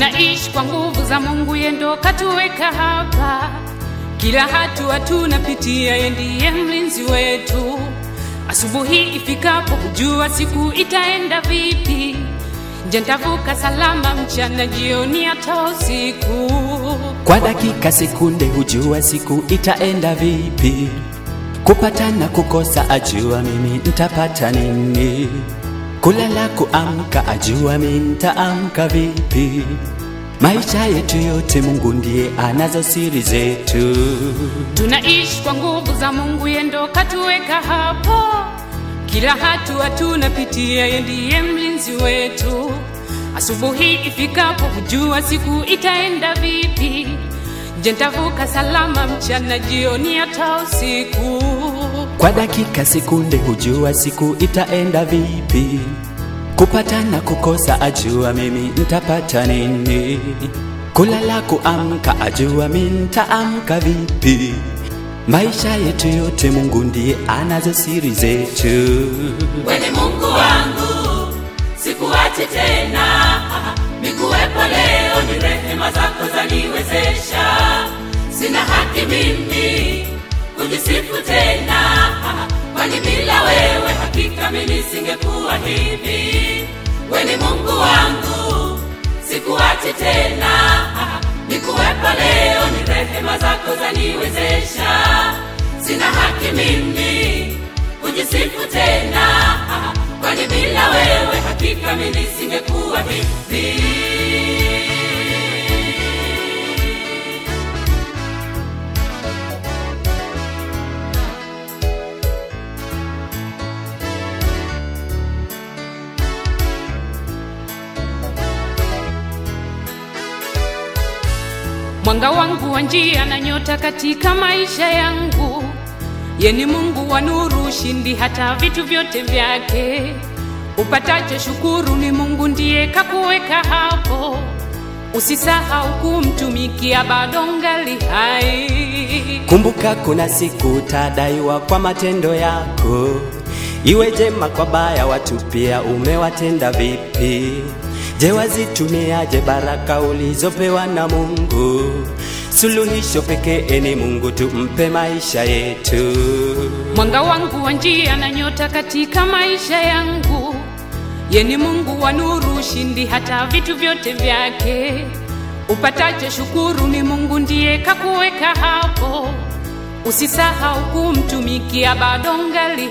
Tunaishi kwa nguvu za Mungu, yeye ndo katuweka hapa. Kila hatua tunapitia, yeye ndiye mlinzi wetu. Asubuhi ifikapo kujua siku itaenda vipi. Je, nitavuka salama mchana, jioni hata usiku? Kwa dakika sekunde hujua siku itaenda vipi. Kupata na kukosa ajua mimi nitapata nini. Kulala kuamka ajua mimi nitaamka vipi. Maisha yetu yote Mungu ndiye anazo siri zetu. Tunaishi kwa nguvu za Mungu, yeye ndo katuweka hapo. Kila hatua tunapitia, yeye ndiye mlinzi wetu. Asubuhi ifikapo hujua siku itaenda vipi. Je, nitavuka salama mchana, jioni hata usiku? Kwa dakika sekunde hujua siku itaenda vipi. Kupata na kukosa ajua mimi nitapata nini. Kulala kuamka ajua mimi nitaamka vipi. Maisha yetu yote Mungu ndiye anazo siri zetu. Wewe Mungu wangu, sikuache tena. Nikuwepo leo, ni rehema zako zaniwezesha. Sina haki mimi kujisifu tena, kwani bila wewe hakika mimi nisingekuwa hivi. Wewe Mungu wangu, sikuache tena. Nikuwepo leo, ni rehema zako zaniwezesha. Sina haki mimi kujisifu tena, kwani bila wewe hakika mimi nisingekuwa hivi. Mwanga wangu wa njia na nyota katika maisha yangu. Yeye ni Mungu wa nuru, ushindi hata vitu vyote vyake. Upatacho shukuru, ni Mungu ndiye kakuweka hapo. Usisahau kumtumikia, bado ngali hai. Kumbuka kuna siku utadaiwa kwa matendo yako. Iwe jema kwa baya, watu pia umewatenda vipi. Je, wazitumiaje baraka ulizopewa na Mungu? Suluhisho pekee ni Mungu, tumpe maisha yetu. Mwanga wangu wa njia na nyota katika maisha yangu. Yeye ni Mungu wa nuru, ushindi hata vitu vyote vyake. Upatacho shukuru, ni Mungu ndiye kakuweka hapo. Usisahau kumtumikia, bado ngali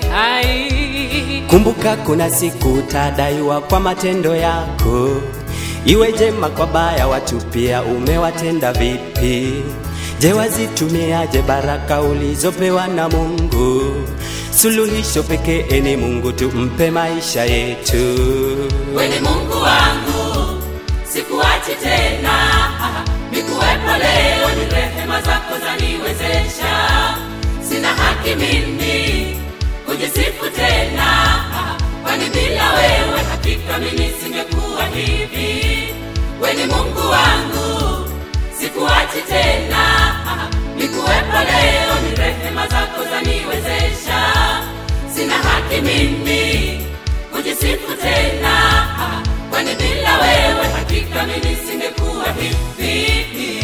hai. Kumbuka kuna siku utadaiwa kwa matendo yako. Iwe jema kwa baya, watu pia umewatenda vipi. Je, wazitumiaje baraka ulizopewa na Mungu? Suluhisho pekee ni Mungu, tumpe maisha yetu. Wewe Mungu wangu, sikuachi tena. Nikuwepo leo, ni rehema zako zaniwezesha. Sina haki mimi kujisifu tena, kwani bila wewe hakika mimi nisingekuwa hivi. Wewe Mungu wangu, sikuachi tena. Nikuwepo leo, ni rehema zako zaniwezesha. Sina haki mimi kujisifu tena, kwani bila wewe hakika mimi nisingekuwa hivi.